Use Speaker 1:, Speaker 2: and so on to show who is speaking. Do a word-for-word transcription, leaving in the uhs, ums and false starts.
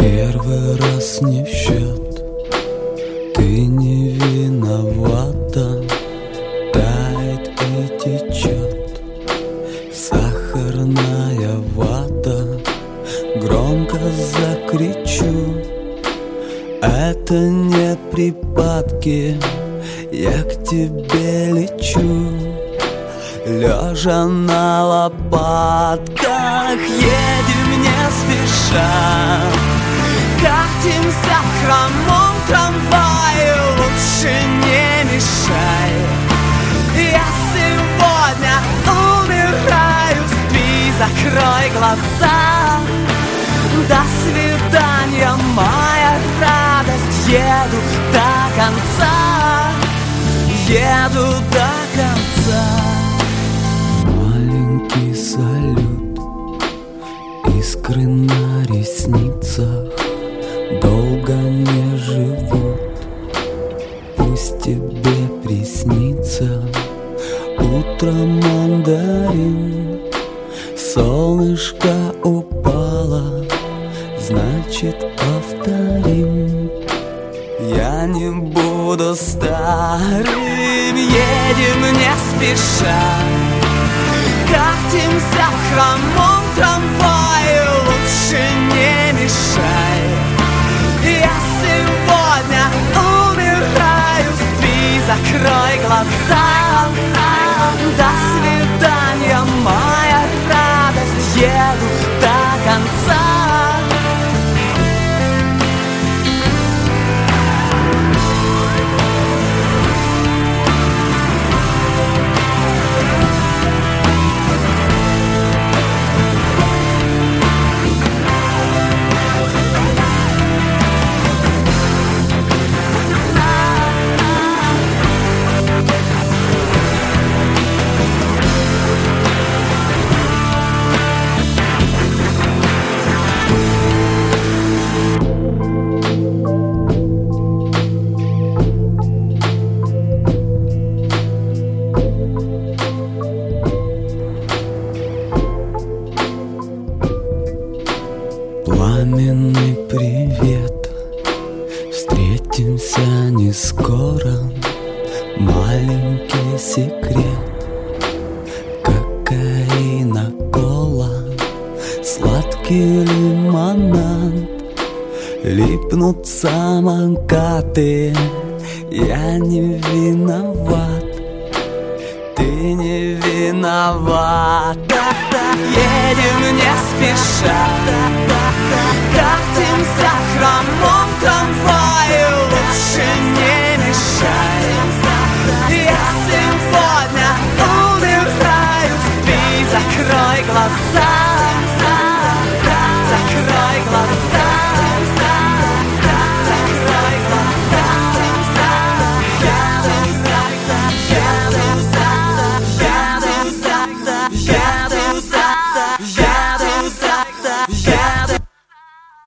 Speaker 1: Первый раз не в счет, ты не виновата. Тает и течет сахарная вата. Громко закричу, это не припадки, я к тебе лечу. Лежа на лопатках, едем не спеша, катимся в хромом трамвае, лучше не мешай. Я сегодня умираю, спи, закрой глаза. До свидания, моя радость, еду до конца, еду до конца. Маленький салют, искры на ресницах долго не живут. Пусть тебе приснится утром мандарин. Солнышко упало, значит повторим. Я не буду старым, едем не спеша, катимся в хромом трамвае, лучше не мешай. Я сегодня умираю, спи, закрой глаза. До свидания, моя радость, еду до конца. Пламенный привет, встретимся не скоро. Маленький секрет, кокаина, кола, сладкий лимонад. Липнут самокаты, я не виноват, ты не виновата. Едем не спеша, катимся в храм